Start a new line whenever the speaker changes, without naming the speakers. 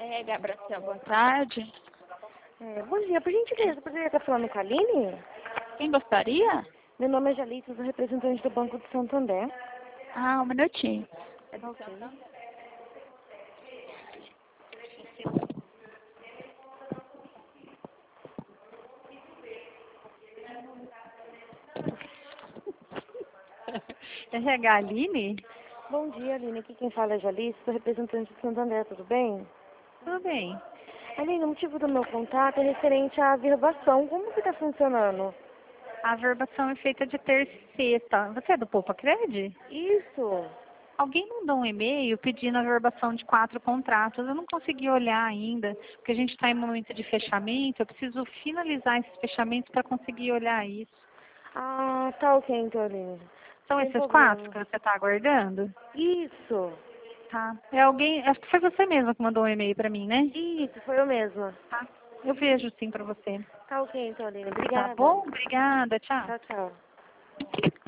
É, Gabriel, boa tarde.
Bom dia, por gentileza, poderia estar falando com a Aline?
Quem gostaria?
Meu nome é Jalice, sou representante do Banco de Santander.
Ah, um minutinho.
Ok.
RH Aline?
Bom dia, Aline. Aqui quem fala é Jalice, sou representante do Santander, tudo bem?
Tudo bem.
Aline, o motivo do meu contato é referente à averbação. Como que está funcionando?
A averbação é feita de terça e sexta. Você é do Poupa Cred?
Isso.
Alguém mandou um e-mail pedindo a averbação de 4 contratos. Eu não consegui olhar ainda, porque a gente está em momento de fechamento. Eu preciso finalizar esses fechamentos para conseguir olhar isso.
Ah, tá ok então, Aline.
São
Sem
esses 4
problema.
que você está aguardando?
Isso.
Tá. É alguém, acho que foi você mesma que mandou um e-mail para mim, né?
Isso, foi eu mesma.
Tá. Eu vejo sim para você.
Tá ok então, Aline.
Tá
Obrigada.
bom? Obrigada. Tchau.
Tchau, tchau.